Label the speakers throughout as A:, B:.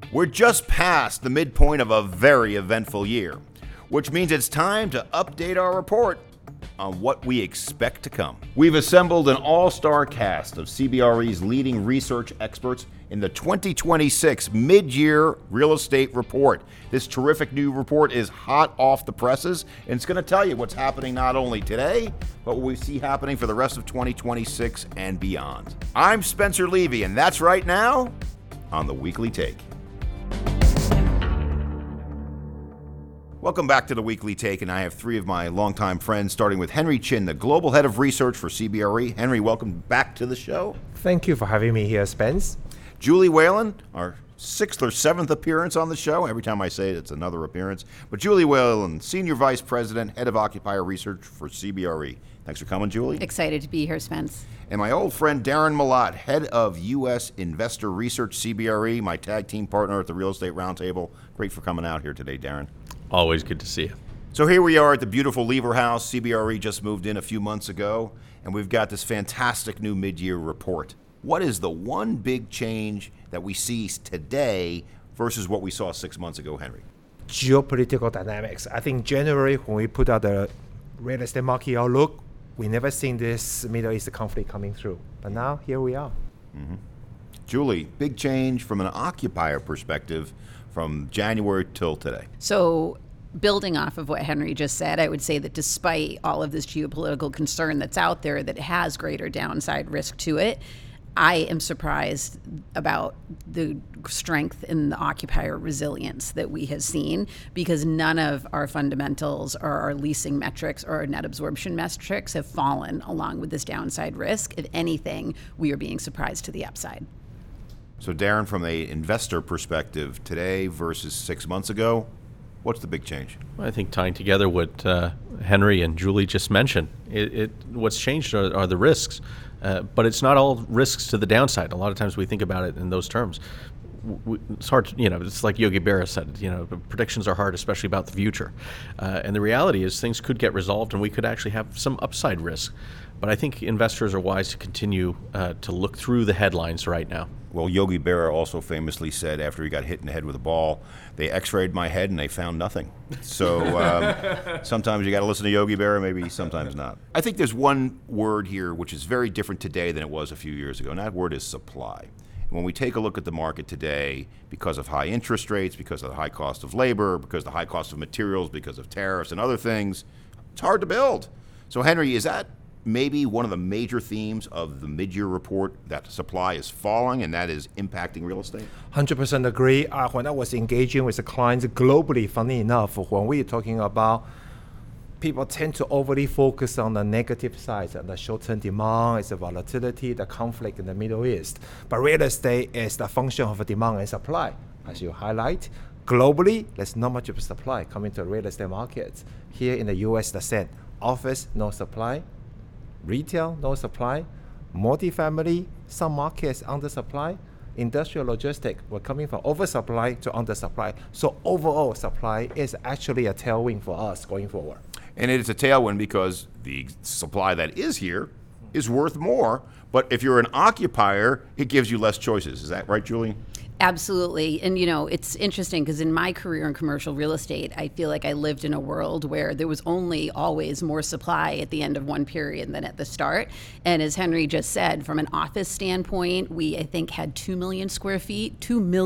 A: We're just past the midpoint of a very eventful year, which means it's time to update our report on what we expect to come. We've assembled an all-star cast of CBRE's leading research experts in the 2026 mid-year real estate report. This terrific new report is hot off the presses, and it's going to tell you what's happening not only today, but what we see happening for the rest of 2026 and beyond. I'm Spencer Levy, and that's right now on The Weekly Take. Welcome back to The Weekly Take, and I have three of my longtime friends, starting with Henry Chin, the Global Head of Research for CBRE. Henry, welcome back to the show.
B: Thank you for having me here, Spence.
A: Julie Whalen, our sixth or seventh appearance on the show. Every time I say it, it's another appearance. But Julie Whalen, Senior Vice President, Head of Occupier Research for CBRE. Thanks for coming, Julie.
C: Excited to be here, Spence.
A: And my old friend Darren Malott, Head of U.S. Investor Research, CBRE, my tag team partner at the Real Estate Roundtable. Great for coming out here today, Darren.
D: Always good to see you.
A: So here we are at the beautiful Lever House. CBRE just moved in a few months ago, and we've got this fantastic new mid-year report. What is the one big change that we see today versus what we saw 6 months ago, Henry?
B: Geopolitical dynamics. I think January, when we put out the real estate market outlook, we never seen this Middle East conflict coming through. But now, here we are.
A: Mm-hmm. Julie, big change from an occupier perspective from January till today.
C: So building off of what Henry just said, I would say that despite all of this geopolitical concern that's out there that has greater downside risk to it, I am surprised about the strength in the occupier resilience that we have seen, because none of our fundamentals or our leasing metrics or our net absorption metrics have fallen along with this downside risk. If anything, we are being surprised to the upside.
A: So Darren, from an investor perspective, today versus 6 months ago, what's the big change?
D: I think tying together what Henry and Julie just mentioned, what's changed are the risks, but it's not all risks to the downside. A lot of times we think about it in those terms. It's hard, it's like Yogi Berra said, predictions are hard, especially about the future. And the reality is things could get resolved and we could actually have some upside risk. But I think investors are wise to continue to look through the headlines right now.
A: Well, Yogi Berra also famously said after he got hit in the head with a ball, they x-rayed my head and they found nothing. So sometimes you got to listen to Yogi Berra, maybe sometimes not. I think there's one word here which is very different today than it was a few years ago, and that word is supply. And when we take a look at the market today, because of high interest rates, because of the high cost of labor, because of the high cost of materials, because of tariffs and other things, it's hard to build. So Henry, is that maybe one of the major themes of the mid-year report, that supply is falling and that is impacting real estate?
B: 100% agree. When I was engaging with the clients globally, funny enough, when we're talking about people tend to overly focus on the negative side, the short-term demand, it's the volatility, the conflict in the Middle East. But real estate is the function of demand and supply. As you highlight, globally, there's not much of a supply coming to real estate markets. Here in the US, the same. Office, no supply. Retail, no supply. Multifamily, some markets under supply. Industrial logistics, we're coming from oversupply to undersupply. So overall, supply is actually a tailwind for us going forward.
A: And it's a tailwind because the supply that is here is worth more. But if you're an occupier, it gives you less choices. Is that right, Julie?
C: Absolutely. And, it's interesting because in my career in commercial real estate, I feel like I lived in a world where there was only always more supply at the end of one period than at the start. And as Henry just said, from an office standpoint, we, I think, had 2 million square feet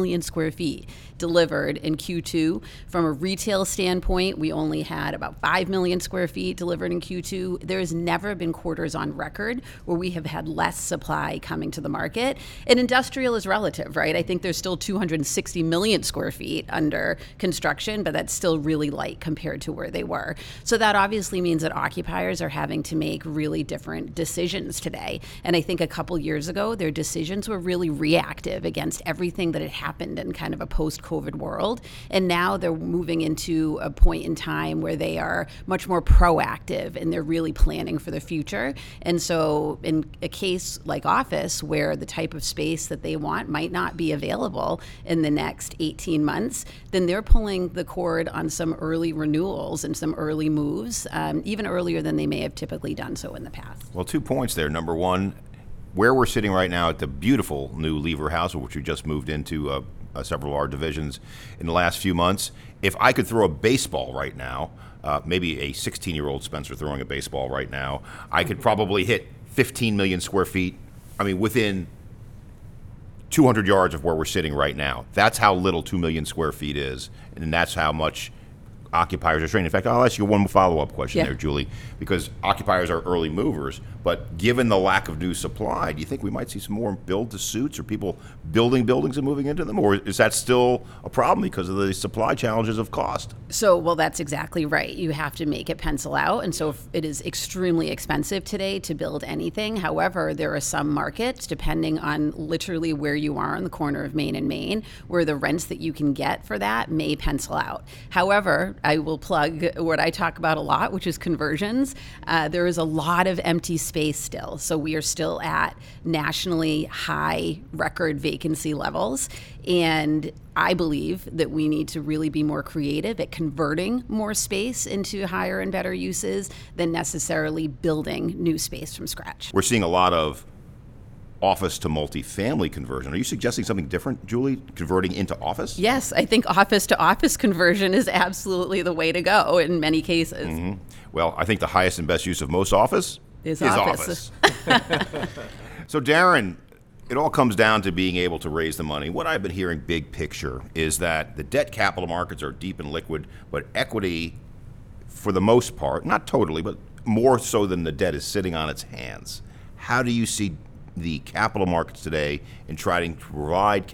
C: delivered in Q2. From a retail standpoint, we only had about 5 million square feet delivered in Q2. There has never been quarters on record where we have had less supply coming to the market. And industrial is relative, right? I think there's still 260 million square feet under construction, but that's still really light compared to where they were. So that obviously means that occupiers are having to make really different decisions today. And I think a couple years ago, their decisions were really reactive against everything that had happened in kind of a post-COVID world. And now they're moving into a point in time where they are much more proactive and they're really planning for the future. And so in a case like office, where the type of space that they want might not be available in the next 18 months, then they're pulling the cord on some early renewals and some early moves, even earlier than they may have typically done so in the past.
A: Well, 2 points there. Number one, where we're sitting right now at the beautiful new Lever House, which we just moved into several of our divisions in the last few months. If I could throw a baseball right now, maybe a 16-year-old Spencer throwing a baseball right now, I could probably hit 15 million square feet. I mean, within 200 yards of where we're sitting right now. That's how little 2 million square feet is, and that's how much occupiers are trading. In fact, I'll ask you one follow-up question there, Julie, because occupiers are early movers, but given the lack of new supply, do you think we might see some more build-to-suits or people building buildings and moving into them, or is that still a problem because of the supply challenges of cost?
C: So, well, that's exactly right. You have to make it pencil out, and so it is extremely expensive today to build anything. However, there are some markets, depending on literally where you are on the corner of Main and Main, where the rents that you can get for that may pencil out. However, I will plug what I talk about a lot, which is conversions. There is a lot of empty space still. So we are still at nationally high record vacancy levels. And I believe that we need to really be more creative at converting more space into higher and better uses than necessarily building new space from scratch.
A: We're seeing a lot of office to multifamily conversion. Are you suggesting something different, Julie, converting into office?
C: Yes, I think office to office conversion is absolutely the way to go in many cases.
A: Mm-hmm. Well, I think the highest and best use of most office
C: is
A: office. So, Darren, it all comes down to being able to raise the money. What I've been hearing big picture is that the debt capital markets are deep and liquid, but equity, for the most part, not totally, but more so than the debt, is sitting on its hands. How do you see the capital markets today in trying to provide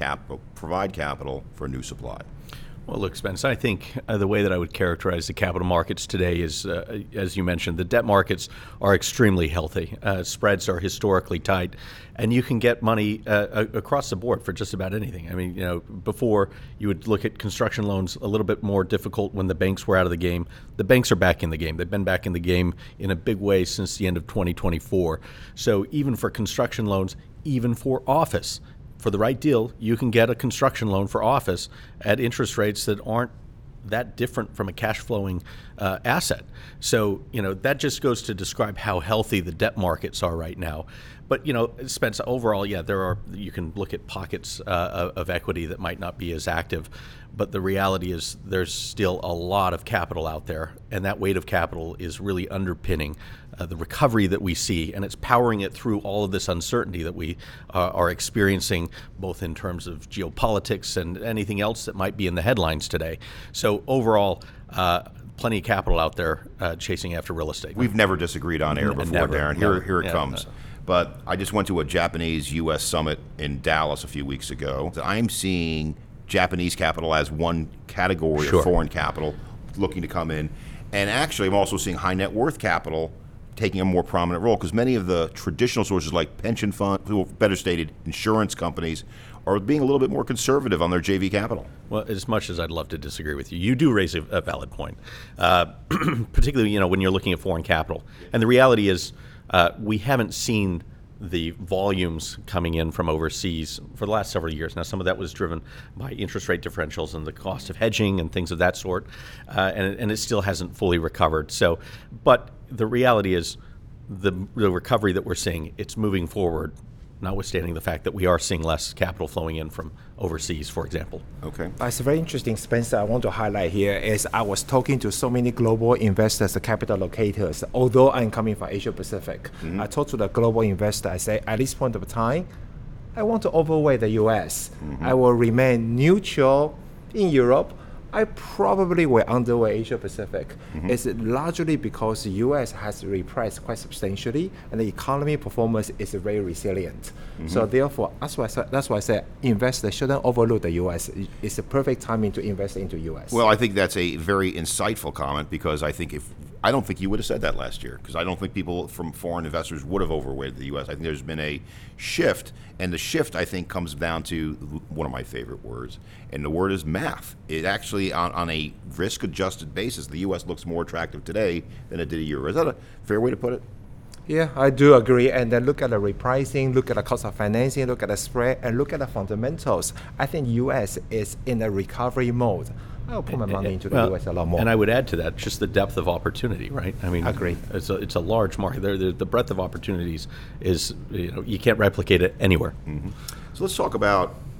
A: capital for new supply?
D: Well, look, Spence, I think the way that I would characterize the capital markets today is, as you mentioned, the debt markets are extremely healthy. Spreads are historically tight, and you can get money across the board for just about anything. I mean, you know, before you would look at construction loans a little bit more difficult when the banks were out of the game. The banks are back in the game. They've been back in the game in a big way since the end of 2024. So even for construction loans, even for office, for the right deal, you can get a construction loan for office at interest rates that aren't that different from a cash flowing asset. So, you know, that just goes to describe how healthy the debt markets are right now. But, you know, Spence, overall, yeah, you can look at pockets of equity that might not be as active. But the reality is there's still a lot of capital out there, and that weight of capital is really underpinning the recovery that we see, and it's powering it through all of this uncertainty that we are experiencing, both in terms of geopolitics and anything else that might be in the headlines today. So overall, plenty of capital out there chasing after real estate.
A: We've never disagreed on air before,
D: Never,
A: Darren.
D: never.
A: Here it
D: Yeah,
A: comes. But I just went to a Japanese-U.S. summit in Dallas a few weeks ago. I'm seeing Japanese capital as one category
D: Sure.
A: of foreign capital looking to come in. And actually, I'm also seeing high net worth capital taking a more prominent role, because many of the traditional sources like pension funds, or better stated, insurance companies, are being a little bit more conservative on their JV capital.
D: Well, as much as I'd love to disagree with you, you do raise a valid point, particularly, you know, when you're looking at foreign capital. And the reality is we haven't seen the volumes coming in from overseas for the last several years. Now, some of that was driven by interest rate differentials and the cost of hedging and things of that sort, and it still hasn't fully recovered. So, but the reality is the recovery that we're seeing, it's moving forward, notwithstanding the fact that we are seeing less capital flowing in from overseas, for example.
A: Okay.
B: It's very interesting, Spencer. I want to highlight here is I was talking to so many global investors, capital allocators. Although I'm coming from Asia Pacific, I talked to the global investor. I say at this point of time, I want to overweight the U.S. I will remain neutral in Europe. I probably will underweight Asia Pacific. It's largely because the U.S. has repriced quite substantially, and the economy performance is very resilient. So therefore, that's why I said investors shouldn't overlook the U.S. It's a perfect timing to invest into U.S.
A: Well, I think that's a very insightful comment, because I don't think you would have said that last year, because I don't think people from foreign investors would have overweighted the U.S. I think there's been a shift, and the shift, I think, comes down to one of my favorite words, and the word is math. It actually, on a risk-adjusted basis, the U.S. looks more attractive today than it did a year ago. Is that a fair way to put it?
B: Yeah, I do agree. And then look at the repricing, look at the cost of financing, look at the spread, and look at the fundamentals. I think U.S. is in a recovery mode. I'll put my money into the U.S. a lot more.
D: And I would add to that just the depth of opportunity, right? I mean,
B: Agreed.
D: It's a large market. The breadth of opportunities is, you know, you can't replicate it anywhere.
A: So let's talk about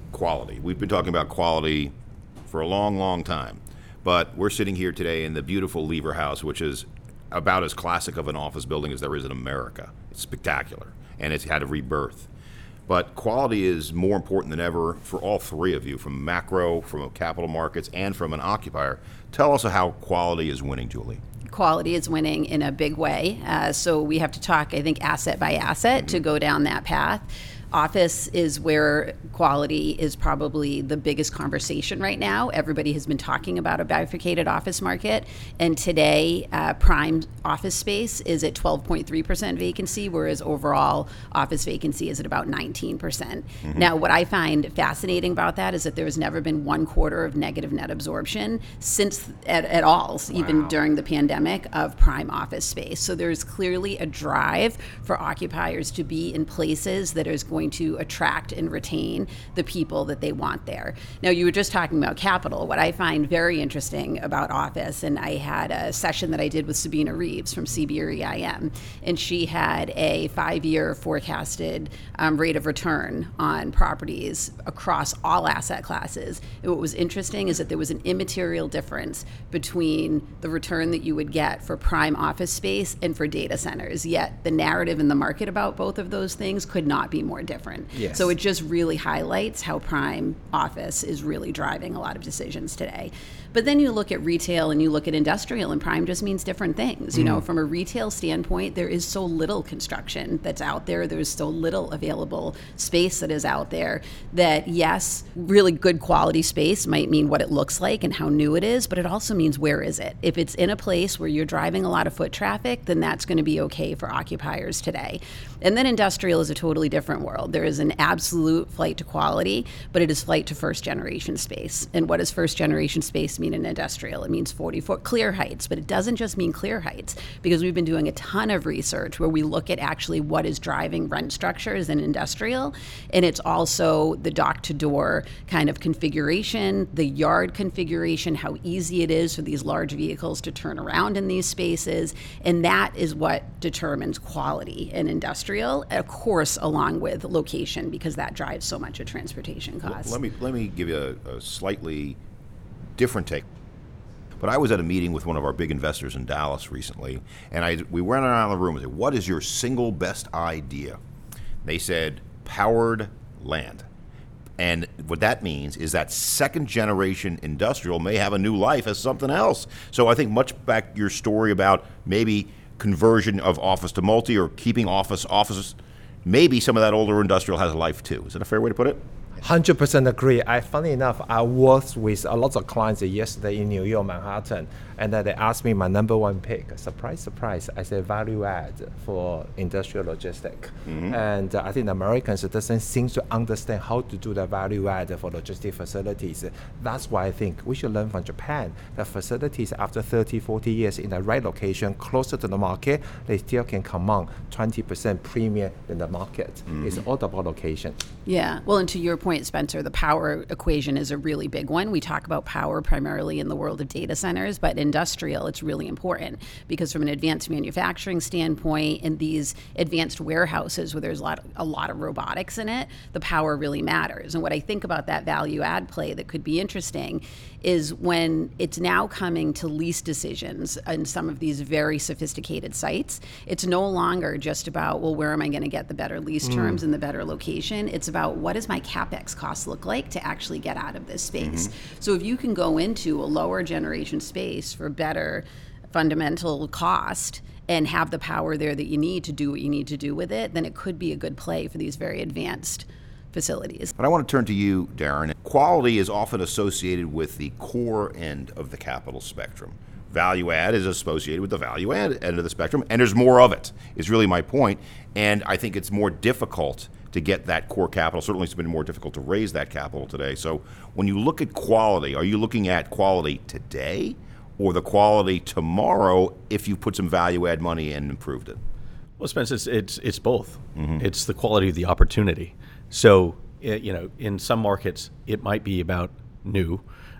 A: quality. We've been talking about quality for a long, long time. But we're sitting here today in the beautiful Lever House, which is about as classic of an office building as there is in America. It's spectacular, and it's had a rebirth. But quality is more important than ever for all three of you, from macro, from capital markets, and from an occupier. Tell us how quality is winning, Julie.
C: Quality is winning in a big way. So we have to talk, I think, asset by asset to go down that path. Office is where quality is probably the biggest conversation right now. Everybody has been talking about a bifurcated office market, and today prime office space is at 12.3% vacancy, whereas overall office vacancy is at about 19%. Now, what I find fascinating about that is that there has never been 1 quarter of negative net absorption since at all, even during the pandemic, of prime office space. So there's clearly a drive for occupiers to be in places that is going to attract and retain the people that they want there. Now, you were just talking about capital. What I find very interesting about office, and I had a session that I did with Sabina Reeves from CBRE IM, and she had a 5-year forecasted rate of return on properties across all asset classes. And what was interesting is that there was an immaterial difference between the return that you would get for prime office space and for data centers, yet the narrative in the market about both of those things could not be more different.
B: Yes.
C: So it just really highlights how prime office is really driving a lot of decisions today. But then you look at retail and you look at industrial, and prime just means different things. You know, from a retail standpoint, there is so little construction that's out there. There's so little available space that is out there that, yes, really good quality space might mean what it looks like and how new it is, but it also means where is it? If it's in a place where you're driving a lot of foot traffic, then that's going to be okay for occupiers today. And then industrial is a totally different world. There is an absolute flight to quality, but it is flight to first generation space. And what does first generation space mean in industrial? It means 40-foot clear heights, but it doesn't just mean clear heights, because we've been doing a ton of research where we look at actually what is driving rent structures in industrial. And it's also the dock to door kind of configuration, the yard configuration, how easy it is for these large vehicles to turn around in these spaces. And that is what determines quality in industrial, of course, along with location, because that drives so much of transportation costs.
A: Let me give you a slightly different take. But I was at a meeting with one of our big investors in Dallas recently, and we went around the room and said, "What is your single best idea?" They said, "Powered land." And what that means is that second generation industrial may have a new life as something else. So I think much back your story about maybe conversion of office to multi, or keeping offices, maybe some of that older industrial has a life too. Is that a fair way to put it?
B: 100% agree. Funny enough, I worked with a lot of clients yesterday in New York, Manhattan, and then they asked me my number one pick. Surprise, surprise. I said value add for industrial logistics. And I think the Americans doesn't seem to understand how to do the value add for logistic facilities. That's why I think we should learn from Japan. The facilities after 30, 40 years in the right location, closer to the market, they still can command 20% premium in the market. It's all about location.
C: Yeah. Well, and to your point, Spencer, the power equation is a really big one. We talk about power primarily in the world of data centers, but industrial, it's really important, because from an advanced manufacturing standpoint, in these advanced warehouses where there's a lot of robotics in it, the power really matters. And what I think about that value add play that could be interesting is when it's now coming to lease decisions in some of these very sophisticated sites, it's no longer just about, well, where am I going to get the better lease terms and the better location? It's about, what does my CapEx cost look like to actually get out of this space? So if you can go into a lower generation space for better fundamental cost and have the power there that you need to do what you need to do with it, then it could be a good play for these very advanced facilities.
A: But I want to turn to you, Darren. Quality is often associated with the core end of the capital spectrum. Value add is associated with the value add end of the spectrum, and there's more of it, is really my point. And I think it's more difficult to get that core capital. Certainly it's been more difficult to raise that capital today. So when you look at quality, are you looking at quality today or the quality tomorrow if you put some value add money and improved it?
D: Well, Spence, it's both. It's the quality of the opportunity. So, in some markets, it might be about new.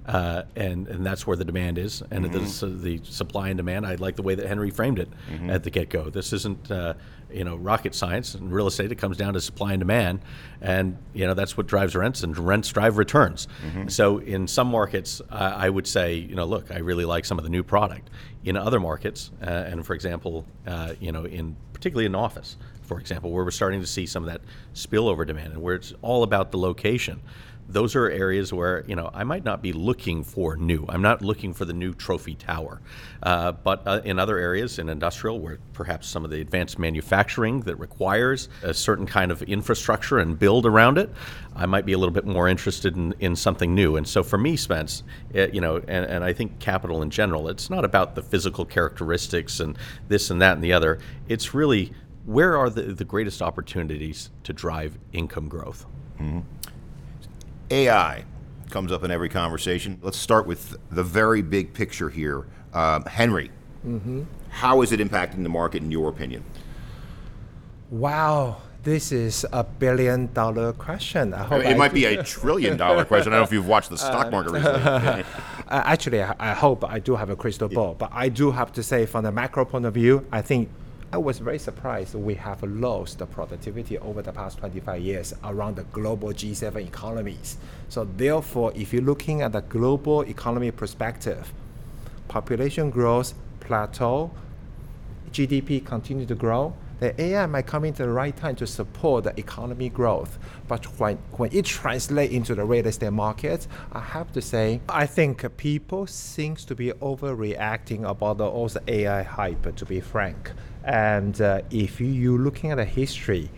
D: and that's where the demand is, and the supply and demand. I like the way that Henry framed it at the get-go. This isn't rocket science. In real estate, it comes down to supply and demand, and that's what drives rents, and rents drive returns. So in some markets, I would say, look, I really like some of the new product. In other markets, and for example, particularly in office, for example, where we're starting to see some of that spillover demand, and where it's all about the location. Those are areas where I might not be looking for new. I'm not looking for the new trophy tower, but in other areas, in industrial, where perhaps some of the advanced manufacturing that requires a certain kind of infrastructure and build around it, I might be a little bit more interested in something new. And so for me, Spence, and I think capital in general, it's not about the physical characteristics and this and that and the other. It's really where are the greatest opportunities to drive income growth.
A: AI comes up in every conversation. Let's start with the very big picture here. Henry, how is it impacting the market in your opinion?
B: Wow, this is a $1 billion question. I hope
A: it might be a $1 trillion question. I don't know if you've watched the stock market recently.
B: Actually, I hope I do have a crystal ball, but I do have to say from the macro point of view, I think I was very surprised we have lost the productivity over the past 25 years around the global G7 economies. So therefore, if you're looking at the global economy perspective, population growth plateau, GDP continue to grow, the AI might come into the right time to support the economy growth. But when it translates into the real estate market, I have to say, I think people seems to be overreacting about all the AI hype, to be frank. And if you're looking at the history,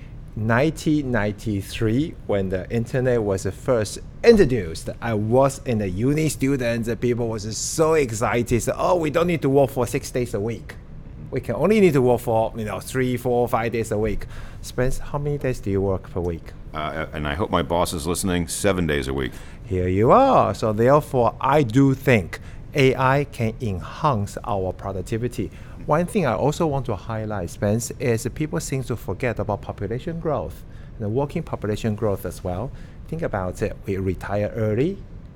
B: 1993, when the internet was first introduced, I was in the uni student, and people was so excited. So, oh, we don't need to work for 6 days a week. We can only need to work for 3, 4, 5 days a week. Spence, how many days do you work per week?
A: And I hope my boss is listening, 7 days a week.
B: Here you are. So therefore, I do think AI can enhance our productivity. One thing I also want to highlight, Spence, is people seem to forget about population growth, the working population growth as well. Think about it. We retire early,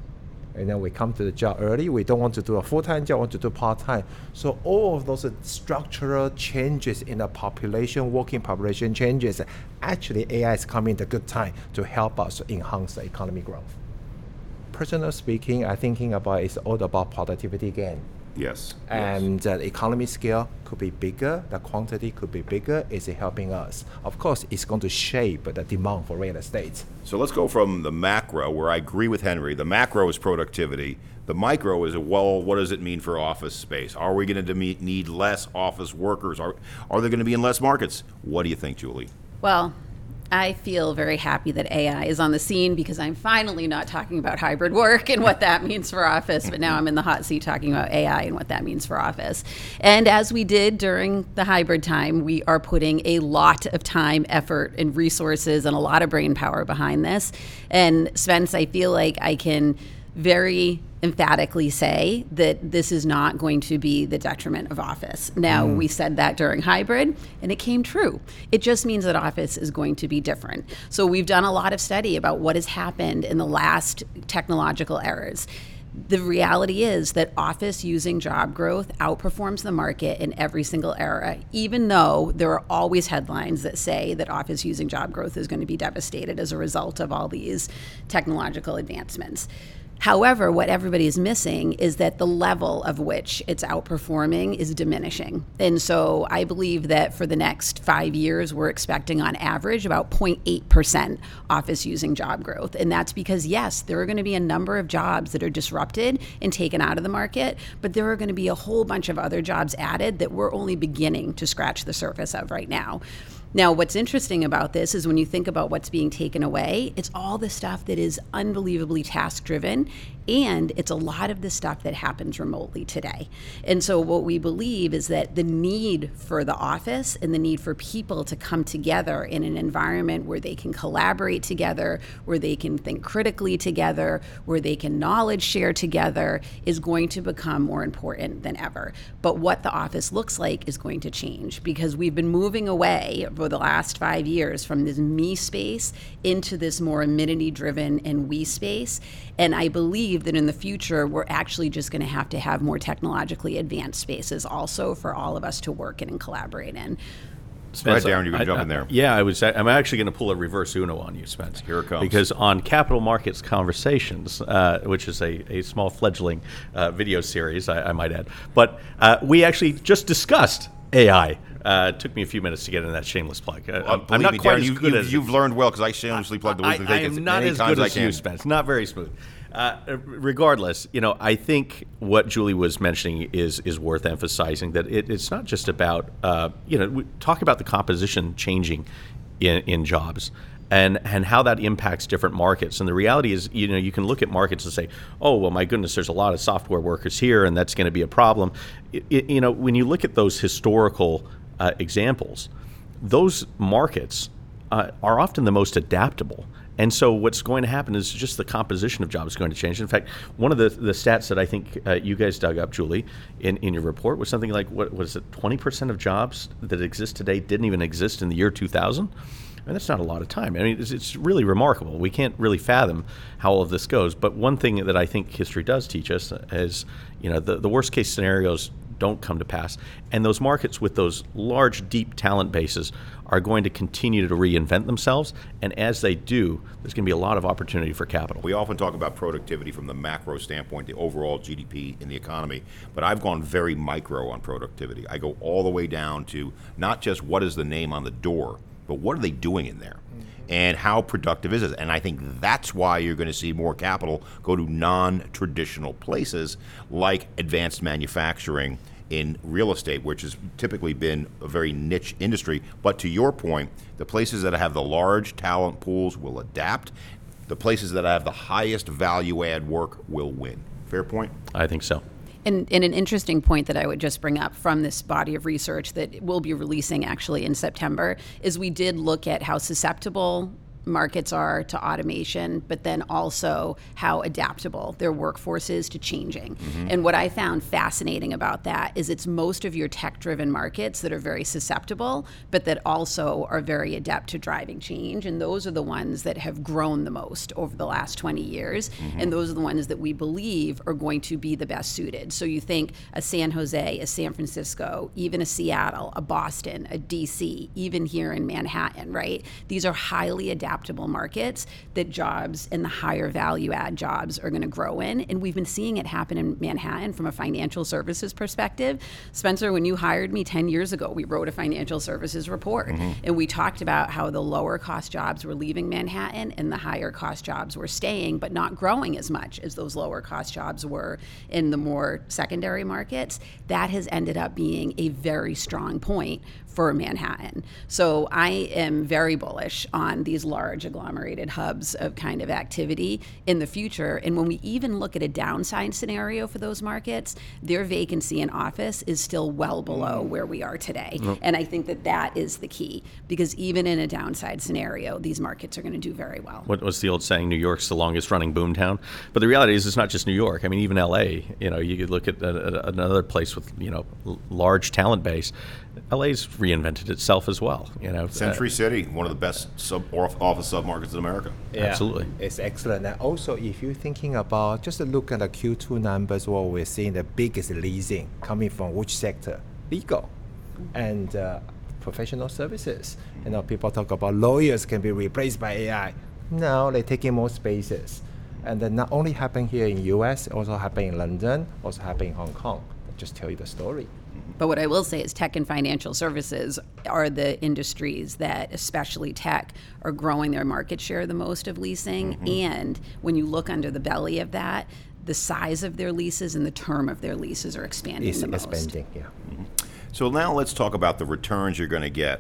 B: and then we come to the job early. We don't want to do a full-time job, want to do part-time. So all of those structural changes in the population, working population changes, actually AI is coming at a good time to help us enhance the economy growth. Personally speaking, I'm thinking about it's all about productivity gain.
A: Yes.
B: And the economy scale could be bigger, the quantity could be bigger. Is it helping us? Of course, it's going to shape the demand for real estate.
A: So let's go from the macro, where I agree with Henry. The macro is productivity. The micro is, well, what does it mean for office space? Are we going to need less office workers? Are they going to be in less markets? What do you think, Julie?
C: Well, I feel very happy that AI is on the scene because I'm finally not talking about hybrid work and what that means for office, but now I'm in the hot seat talking about AI and what that means for office. And as we did during the hybrid time, we are putting a lot of time, effort, and resources and a lot of brain power behind this. And Spence, I feel like I can very emphatically say that this is not going to be the detriment of office. Now, we said that during hybrid, and it came true. It just means that office is going to be different. So we've done a lot of study about what has happened in the last technological eras. The reality is that office using job growth outperforms the market in every single era, even though there are always headlines that say that office using job growth is going to be devastated as a result of all these technological advancements. However, what everybody is missing is that the level of which it's outperforming is diminishing. And so I believe that for the next 5 years, we're expecting on average about 0.8% office using job growth. And that's because, yes, there are going to be a number of jobs that are disrupted and taken out of the market, but there are going to be a whole bunch of other jobs added that we're only beginning to scratch the surface of right now. Now, what's interesting about this is when you think about what's being taken away, it's all the stuff that is unbelievably task-driven, and it's a lot of the stuff that happens remotely today. And so what we believe is that the need for the office and the need for people to come together in an environment where they can collaborate together, where they can think critically together, where they can knowledge share together is going to become more important than ever. But what the office looks like is going to change because we've been moving away over the last 5 years from this me space into this more amenity driven and we space. And I believe believe that in the future, we're actually just going to have more technologically advanced spaces also for all of us to work in and collaborate in.
A: Go ahead, Darren, you can jump in there.
D: Yeah, I'm actually going to pull a reverse Uno on you, Spence.
A: Here it comes.
D: Because on Capital Markets Conversations, which is a small fledgling video series, I might add, but we actually just discussed AI. Took me a few minutes to get in that shameless plug. I'm not quite as good as
A: you've learned well because I shamelessly plugged the weekly
D: I am not as good as you, Spence. Not very smooth. Regardless, I think what Julie was mentioning is worth emphasizing, that it's not just about, we talk about the composition changing in jobs and how that impacts different markets. And the reality is, you can look at markets and say, oh, well, my goodness, there's a lot of software workers here, and that's going to be a problem. When you look at those historical examples, those markets are often the most adaptable. And so what's going to happen is just the composition of jobs is going to change. In fact, one of the stats that I think you guys dug up, Julie, in your report was something like, what was it, 20% of jobs that exist today didn't even exist in the year 2000? I mean, that's not a lot of time. I mean, it's really remarkable. We can't really fathom how all of this goes. But one thing that I think history does teach us is, the worst case scenarios don't come to pass. And those markets with those large, deep talent bases are going to continue to reinvent themselves. And as they do, there's going to be a lot of opportunity for capital.
A: We often talk about productivity from the macro standpoint, the overall GDP in the economy, but I've gone very micro on productivity. I go all the way down to not just what is the name on the door, but what are they doing in there? And how productive is it? And I think that's why you're going to see more capital go to non-traditional places like advanced manufacturing in real estate, which has typically been a very niche industry. But to your point, the places that have the large talent pools will adapt. The places that have the highest value add work will win. Fair point?
D: I think so.
C: And an interesting point that I would just bring up from this body of research that we'll be releasing actually in September is we did look at how susceptible markets are to automation, but then also how adaptable their workforce is to changing. And what I found fascinating about that is it's most of your tech-driven markets that are very susceptible, but that also are very adept to driving change. And those are the ones that have grown the most over the last 20 years. And those are the ones that we believe are going to be the best suited. So you think a San Jose, a San Francisco, even a Seattle, a Boston, a DC, even here in Manhattan, right? These are highly adaptable markets that jobs and the higher value add jobs are going to grow in. And we've been seeing it happen in Manhattan from a financial services perspective. Spencer, when you hired me 10 years ago, we wrote a financial services report. And we talked about how the lower cost jobs were leaving Manhattan and the higher cost jobs were staying, but not growing as much as those lower cost jobs were in the more secondary markets. That has ended up being a very strong point for Manhattan. So I am very bullish on these large agglomerated hubs of kind of activity in the future. And when we even look at a downside scenario for those markets, their vacancy in office is still well below where we are today. And I think that is the key, because even in a downside scenario, these markets are going to do very well.
D: What's the old saying? New York's the longest running boomtown. But the reality is, it's not just New York. I mean, even LA, you could look at another place with, large talent base. LA's reinvented itself as well.
A: Century City, one of the best office submarkets in America.
B: Yeah,
D: absolutely.
B: It's excellent. And also, if you're thinking about just look at the Q2 numbers, what we're seeing the biggest leasing coming from which sector? Legal and professional services. People talk about lawyers can be replaced by AI. No, they're taking more spaces. And then not only happen here in US, also happen in London, also happen in Hong Kong. Just tell you the story.
C: But what I will say is tech and financial services are the industries that, especially tech, are growing their market share the most of leasing. And when you look under the belly of that, the size of their leases and the term of their leases are expanding the most.
B: Expanding, yeah.
A: So now let's talk about the returns you're going to get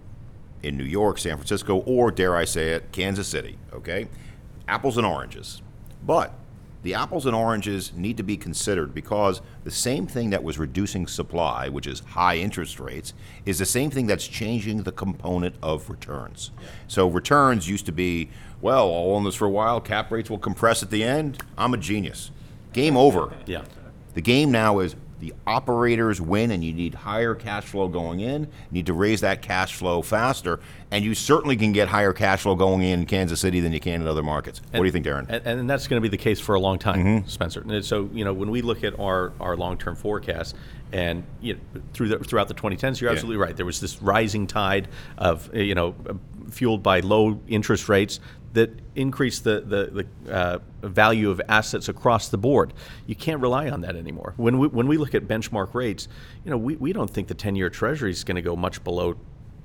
A: in New York, San Francisco, or dare I say it, Kansas City, okay? Apples and oranges. But the apples and oranges need to be considered because the same thing that was reducing supply, which is high interest rates, is the same thing that's changing the component of returns. So returns used to be, well, I'll own this for a while, cap rates will compress at the end, I'm a genius. Game over.
D: Yeah.
A: The game now is The operators win, and you need higher cash flow going in. You need to raise that cash flow faster, and you certainly can get higher cash flow going in Kansas City than you can in other markets. What do you think, Darren?
D: And that's going to be the case for a long time, Spencer. And so, when we look at our long-term forecast, and throughout the 2010s, you're absolutely right. There was this rising tide of, fueled by low interest rates that increase the value of assets across the board. You can't rely on that anymore. When we look at benchmark rates, we don't think the 10-year Treasury is going to go much below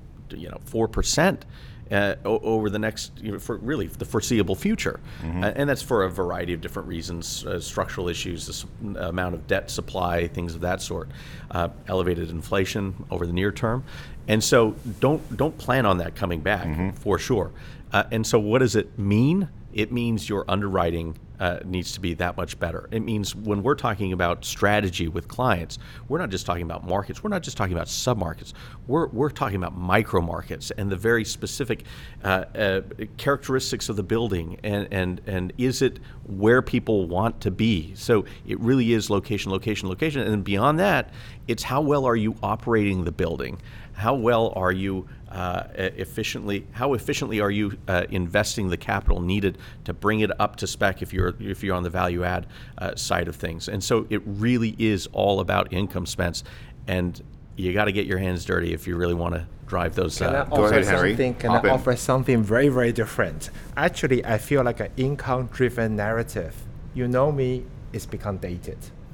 D: 4% over the next, for really the foreseeable future. And that's for a variety of different reasons, structural issues, the amount of debt supply, things of that sort, elevated inflation over the near term. And so don't plan on that coming back for sure. And so what does it mean? It means your underwriting needs to be that much better. It means when we're talking about strategy with clients, we're not just talking about markets. We're not just talking about submarkets. We're talking about micro markets and the very specific characteristics of the building and is it where people want to be. So it really is location, location, location. And then beyond that, it's how well are you operating the building? How well are you efficiently are you investing the capital needed to bring it up to spec if you're on the value add side of things? And so it really is all about income, Spence, and you got to get your hands dirty if you really want to drive those.
B: Can I
A: Go ahead, Henry.
B: offer something very, very different? Actually, I feel like an income-driven narrative. You know me, it's become dated.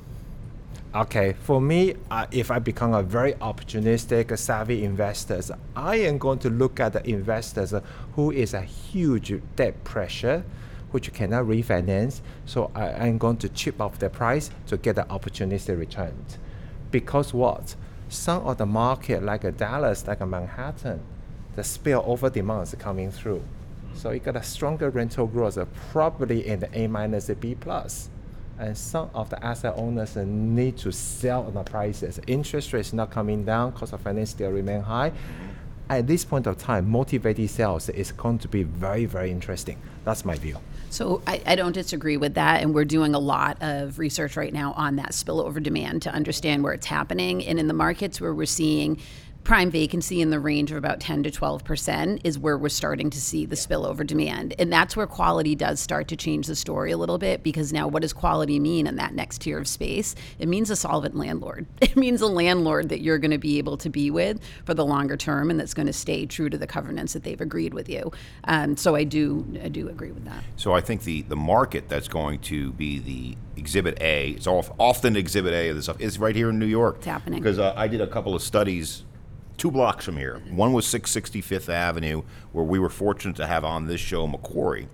B: Okay, for me, if I become a very opportunistic, savvy investor, I am going to look at the investors who is a huge debt pressure, which cannot refinance. So I am going to chip off the price to get the opportunistic return. Because what? Some of the market, like Dallas, like Manhattan, the spillover demand is coming through. So you got a stronger rental growth, probably in the A-, B+. And some of the asset owners need to sell on the prices. Interest rates not coming down, cost of finance still remain high. At this point of time, motivated sales is going to be very, very interesting. That's my view.
C: So I don't disagree with that, and we're doing a lot of research right now on that spillover demand to understand where it's happening. And in the markets where we're seeing prime vacancy in the range of about 10 to 12% is where we're starting to see the spillover demand. And that's where quality does start to change the story a little bit, because now what does quality mean in that next tier of space? It means a solvent landlord. It means a landlord that you're going to be able to be with for the longer term and that's going to stay true to the covenants that they've agreed with you. So I do agree with that.
A: So I think the market that's going to be the Exhibit A, it's often Exhibit A of this stuff, is right here in New York.
C: It's happening.
A: Because I did a couple of studies 2 blocks from here. One was 665th Avenue, where we were fortunate to have on this show Macquarie.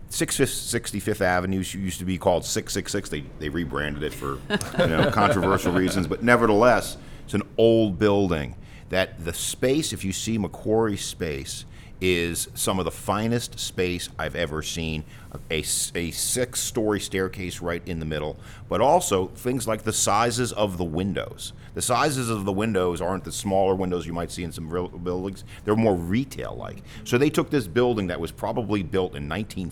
A: 665th Avenue used to be called 666. They rebranded it for controversial reasons, but nevertheless, it's an old building. That the space, if you see Macquarie space, is some of the finest space I've ever seen. A 6-story staircase right in the middle, but also things like the sizes of the windows. The sizes of the windows aren't the smaller windows you might see in some real buildings. They're more retail-like. So they took this building that was probably built in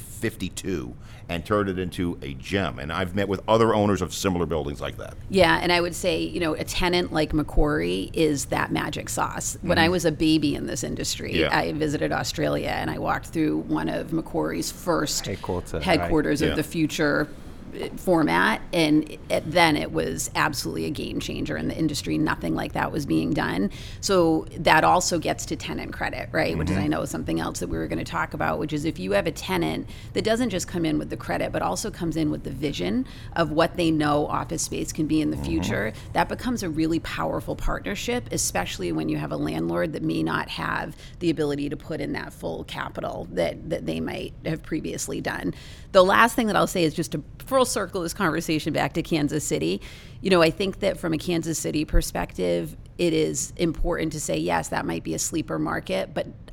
A: 1952 and turned it into a gem. And I've met with other owners of similar buildings like that.
C: Yeah, and I would say, a tenant like Macquarie is that magic sauce. When I was a baby in this industry, I visited Australia and I walked through one of Macquarie's first headquarters of the future format, and then it was absolutely a game changer in the industry. Nothing like that was being done. So that also gets to tenant credit, right? Which is, I know, something else that we were going to talk about, which is if you have a tenant that doesn't just come in with the credit, but also comes in with the vision of what they know office space can be in the future, that becomes a really powerful partnership, especially when you have a landlord that may not have the ability to put in that full capital that they might have previously done. The last thing that I'll say is just to full circle this conversation back to Kansas City. I think that from a Kansas City perspective, it is important to say, yes, that might be a sleeper market, but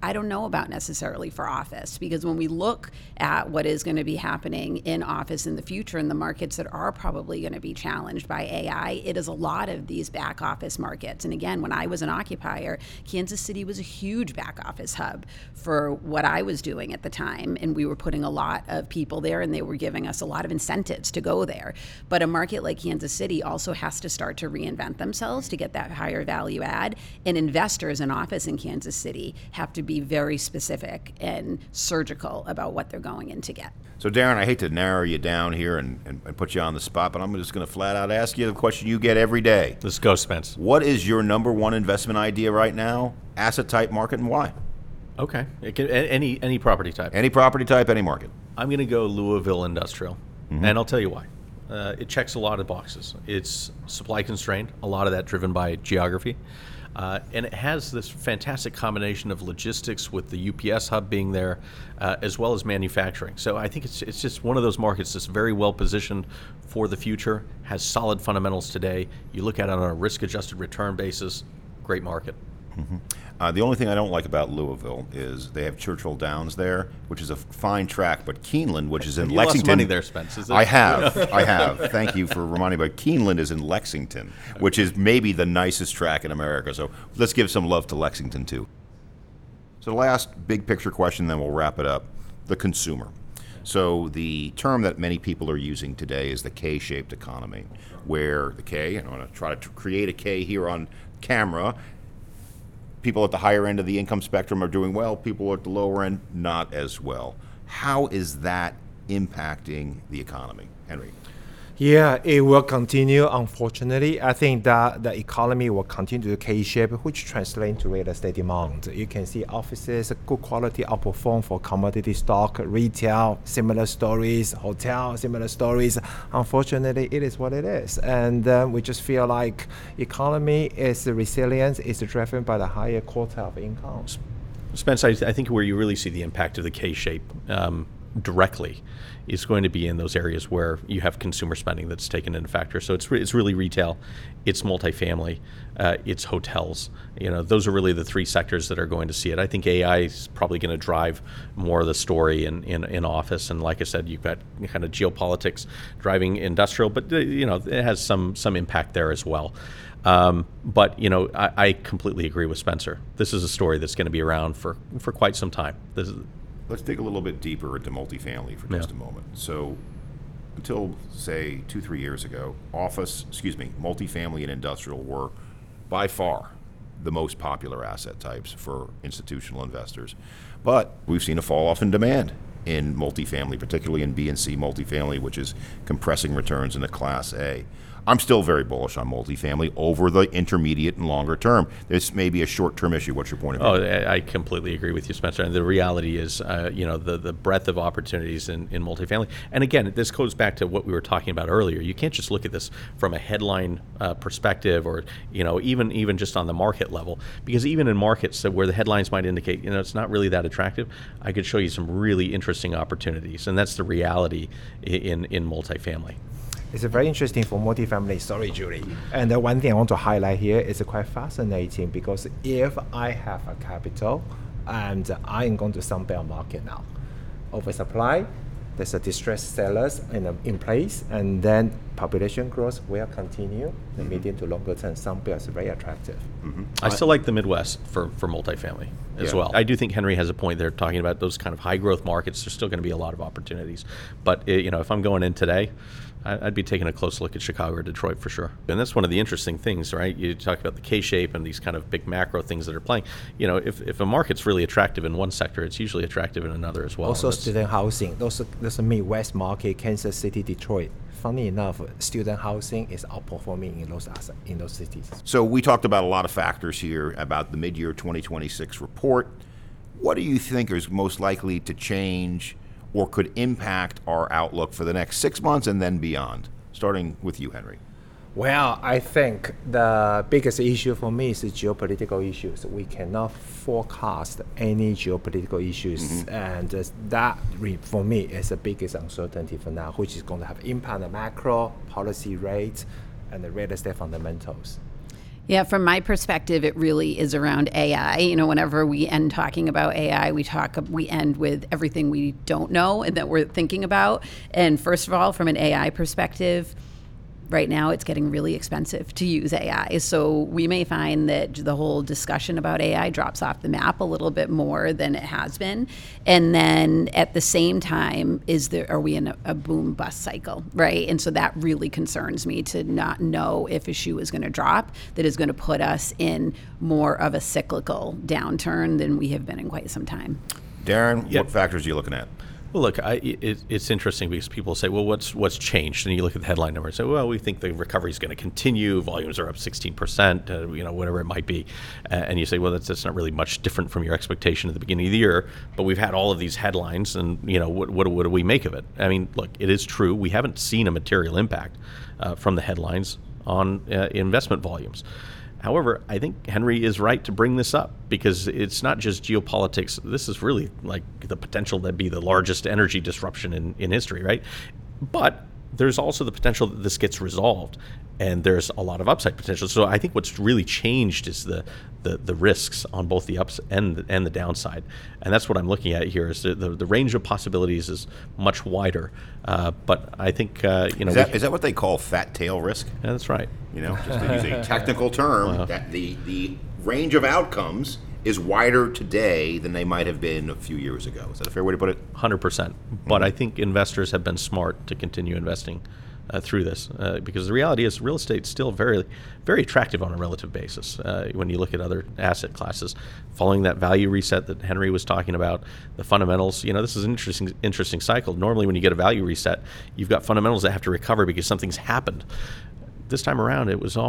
C: I don't know about necessarily for office, because when we look at what is going to be happening in office in the future in the markets that are probably going to be challenged by AI, it is a lot of these back office markets. And again, when I was an occupier, Kansas City was a huge back office hub for what I was doing at the time. And we were putting a lot of people there, and they were giving us a lot of incentives to go there. But a market like Kansas City also has to start to reinvent themselves to get that higher value add. And investors in office in Kansas City have to be very specific and surgical about what they're going in to get.
A: So, Darren, I hate to narrow you down here and put you on the spot, but I'm just going to flat out ask you the question you get every day.
D: Let's go, Spence.
A: What is your number one investment idea right now, asset type, market, and why?
D: Okay. It can, any property type.
A: Any property type, any market.
D: I'm going to go Louisville Industrial, and I'll tell you why. It checks a lot of boxes. It's supply constrained, a lot of that driven by geography. And it has this fantastic combination of logistics with the UPS hub being there, as well as manufacturing. So I think it's just one of those markets that's very well positioned for the future, has solid fundamentals today. You look at it on a risk-adjusted return basis, great market.
A: The only thing I don't like about Louisville is they have Churchill Downs there, which is a fine track, but Keeneland, which is in
D: You
A: Lexington.
D: lost money there, Spence. Is it?
A: I have. Thank you for reminding me. But Keeneland is in Lexington, which is maybe the nicest track in America. So let's give some love to Lexington, too. So the last big picture question, then we'll wrap it up. The consumer. So the term that many people are using today is the K-shaped economy, where the K, and I'm going to try to create a K here on camera, people at the higher end of the income spectrum are doing well, people at the lower end not as well. How is that impacting the economy? Henry?
B: Yeah, it will continue, unfortunately. I think that the economy will continue to K-shape, which translates to real estate demand. You can see offices, good quality outperform for commodity stock, retail, similar stories, hotel, similar stories. Unfortunately, it is what it is. And we just feel like economy is resilient, is driven by the higher quartile of incomes.
D: Spence, I think where you really see the impact of the K-shape directly is going to be in those areas where you have consumer spending that's taken into factor. So it's really retail, it's multifamily, it's hotels. Those are really the three sectors that are going to see it. I think AI is probably going to drive more of the story in office. And like I said, you've got kind of geopolitics driving industrial, but it has some impact there as well. But I completely agree with Spencer. This is a story that's going to be around for quite some time.
A: Let's dig a little bit deeper into multifamily for just a moment. So until, say, 2-3 years ago, multifamily and industrial were by far the most popular asset types for institutional investors. But we've seen a fall off in demand in multifamily, particularly in B and C multifamily, which is compressing returns in the Class A. I'm still very bullish on multifamily over the intermediate and longer term. This may be a short-term issue. What's your point of view?
D: I completely agree with you, Spencer. And the reality is, the breadth of opportunities in multifamily. And again, this goes back to what we were talking about earlier. You can't just look at this from a headline perspective, or even just on the market level, because even in markets where the headlines might indicate it's not really that attractive, I could show you some really interesting opportunities, and that's the reality in multifamily.
B: It's very interesting for multifamily. Sorry, Julie. And the one thing I want to highlight here is quite fascinating, because if I have a capital and I'm going to Sunbelt market now, oversupply, there's a distressed sellers in place, and then population growth will continue. The medium to longer term, Sunbelt is very attractive.
D: I still like the Midwest for multifamily as well. I do think Henry has a point there talking about those kind of high growth markets. There's still going to be a lot of opportunities. But if I'm going in today, I'd be taking a close look at Chicago or Detroit for sure. And that's one of the interesting things, right? You talk about the K-shape and these kind of big macro things that are playing. If a market's really attractive in one sector, it's usually attractive in another as well.
B: Also, student housing. Those are Midwest market, Kansas City, Detroit. Funny enough, student housing is outperforming in those cities.
A: So we talked about a lot of factors here about the mid-year 2026 report. What do you think is most likely to change or could impact our outlook for the next 6 months and then beyond? Starting with you, Henry.
B: Well, I think the biggest issue for me is the geopolitical issues. We cannot forecast any geopolitical issues, and that for me is the biggest uncertainty for now, which is going to have impact on the macro, policy rates, and the real estate fundamentals.
C: Yeah, from my perspective, it really is around AI. You know, whenever we end talking about AI, we end with everything we don't know and that we're thinking about. And first of all, from an AI perspective, right now it's getting really expensive to use AI. So we may find that the whole discussion about AI drops off the map a little bit more than it has been. And then at the same time, are we in a boom bust cycle, right? And so that really concerns me, to not know if a shoe is going to drop that is going to put us in more of a cyclical downturn than we have been in quite some time.
A: Darren, what factors are you looking at?
D: Well, look, it's interesting because people say, well, what's changed? And you look at the headline number and say, well, we think the recovery is going to continue. Volumes are up 16%, whatever it might be. And you say, well, that's not really much different from your expectation at the beginning of the year. But we've had all of these headlines, and what do we make of it? I mean, look, it is true. We haven't seen a material impact from the headlines on investment volumes. However, I think Henry is right to bring this up, because it's not just geopolitics. This is really like the potential to be the largest energy disruption in history, right? But there's also the potential that this gets resolved, and there's a lot of upside potential. So I think what's really changed is the risks on both the ups and the downside, and that's what I'm looking at here. Is the range of possibilities is much wider, but I think
A: is that what they call fat tail risk?
D: Yeah, that's right.
A: Just to use a technical term, that the range of outcomes is wider today than they might have been a few years ago. Is that a fair way to put it?
D: 100%. But I think investors have been smart to continue investing through this, because the reality is real estate is still very, very attractive on a relative basis when you look at other asset classes. Following that value reset that Henry was talking about, the fundamentals, this is an interesting cycle. Normally when you get a value reset, you've got fundamentals that have to recover because something's happened. This time around, it was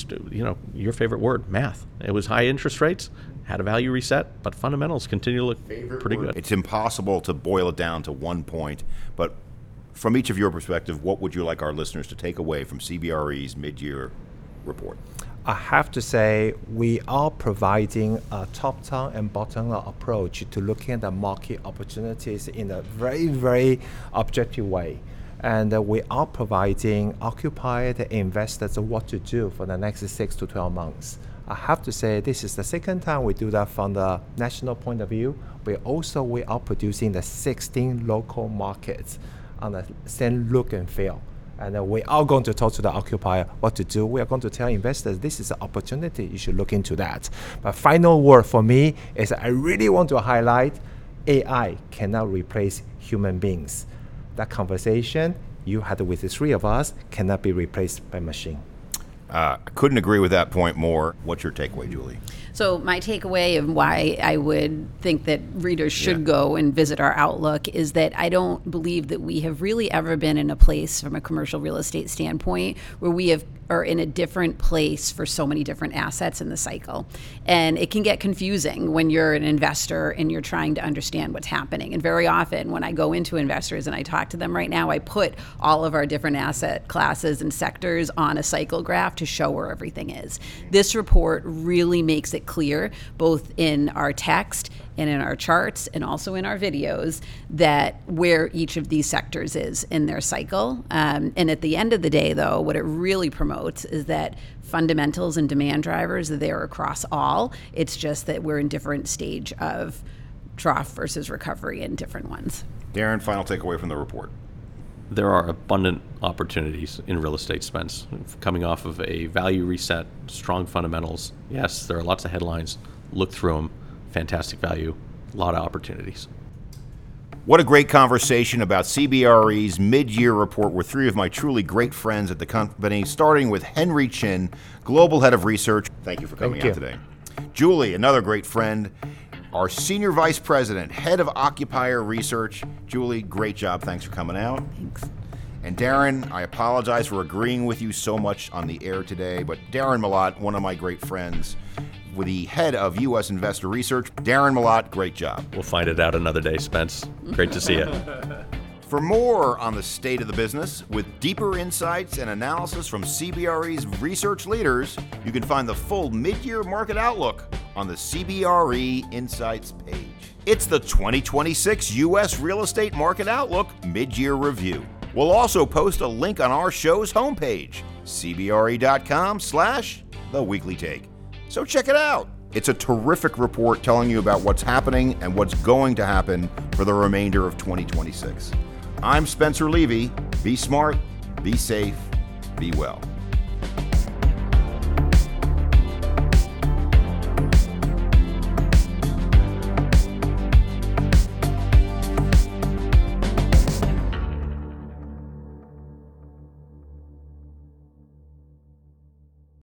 D: your favorite word, math. It was high interest rates, had a value reset, but fundamentals continue to look pretty good.
A: It's impossible to boil it down to one point, but from each of your perspective, what would you like our listeners to take away from CBRE's mid-year report?
B: I have to say, we are providing a top-down and bottom-up approach to looking at the market opportunities in a very, very objective way. And we are providing occupied investors what to do for the next 6 to 12 months. I have to say, this is the second time we do that from the national point of view. We are producing the 16 local markets on the same look and feel. And we are going to talk to the occupier what to do. We are going to tell investors this is an opportunity. You should look into that. But final word for me is I really want to highlight AI cannot replace human beings. That conversation you had with the three of us cannot be replaced by machine.
A: I couldn't agree with that point more. What's your takeaway, Julie?
C: So my takeaway of why I would think that readers should go and visit our Outlook is that I don't believe that we have really ever been in a place from a commercial real estate standpoint where we are in a different place for so many different assets in the cycle. And it can get confusing when you're an investor and you're trying to understand what's happening. And very often when I go into investors and I talk to them right now, I put all of our different asset classes and sectors on a cycle graph to show where everything is. This report really makes it clear, both in our text and in our charts and also in our videos, that where each of these sectors is in their cycle. And at the end of the day, though, what it really promotes is that fundamentals and demand drivers are there across all. It's just that we're in different stage of trough versus recovery in different ones.
A: Darren, final takeaway from the report.
D: There are abundant opportunities in real estate, Spence, coming off of a value reset, strong fundamentals. Yes, there are lots of headlines. Look through them. Fantastic value. A lot of opportunities.
A: What a great conversation about CBRE's mid-year report with three of my truly great friends at the company, starting with Henry Chin, Global Head of Research. Thank you for coming out today. Julie, another great friend, our Senior Vice President, Head of Occupier Research. Julie, great job. Thanks for coming out.
C: Thanks.
A: And Darren, I apologize for agreeing with you so much on the air today, but Darren Malott, one of my great friends, with the head of U.S. Investor Research. Darren Malott, great job.
D: We'll find it out another day, Spence. Great to see you.
A: For more on the state of the business, with deeper insights and analysis from CBRE's research leaders, you can find the full mid-year market outlook on the CBRE Insights page. It's the 2026 U.S. Real Estate Market Outlook Mid-Year Review. We'll also post a link on our show's homepage, cbre.com/mid-year. The Weekly Take. So check it out. It's a terrific report telling you about what's happening and what's going to happen for the remainder of 2026. I'm Spencer Levy. Be smart, be safe, be well.